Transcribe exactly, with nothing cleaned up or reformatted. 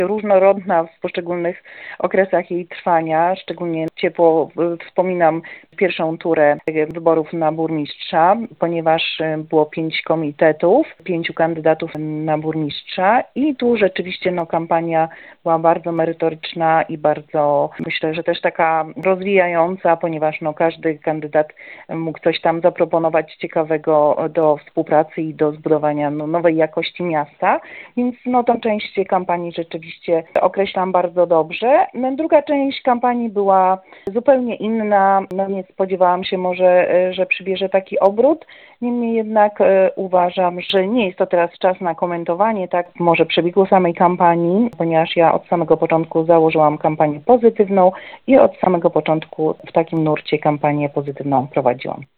różnorodna w poszczególnych okresach jej trwania. Szczególnie ciepło wspominam pierwszą turę wyborów na burmistrza, ponieważ było pięć komitetów, pięciu kandydatów na burmistrza i tu rzeczywiście no, kampania była bardzo merytoryczna i bardzo, myślę, że też taka rozwijająca, ponieważ no, każdy kandydat mógł coś tam zaproponować ciekawego do współpracy i do zbudowania no, nowej jakości miasta, więc no, tą część kampanii rzeczywiście określam bardzo dobrze. Druga część kampanii była zupełnie inna, no, nie spodziewałam się może, że przybierze taki obrót, niemniej jednak uważam, że nie jest to teraz czas na komentowanie, tak, może przebiegu samej kampanii, ponieważ ja od samego początku założyłam kampanię pozytywną i od samego początku w takim nurcie kampanię pozytywną prowadziłam.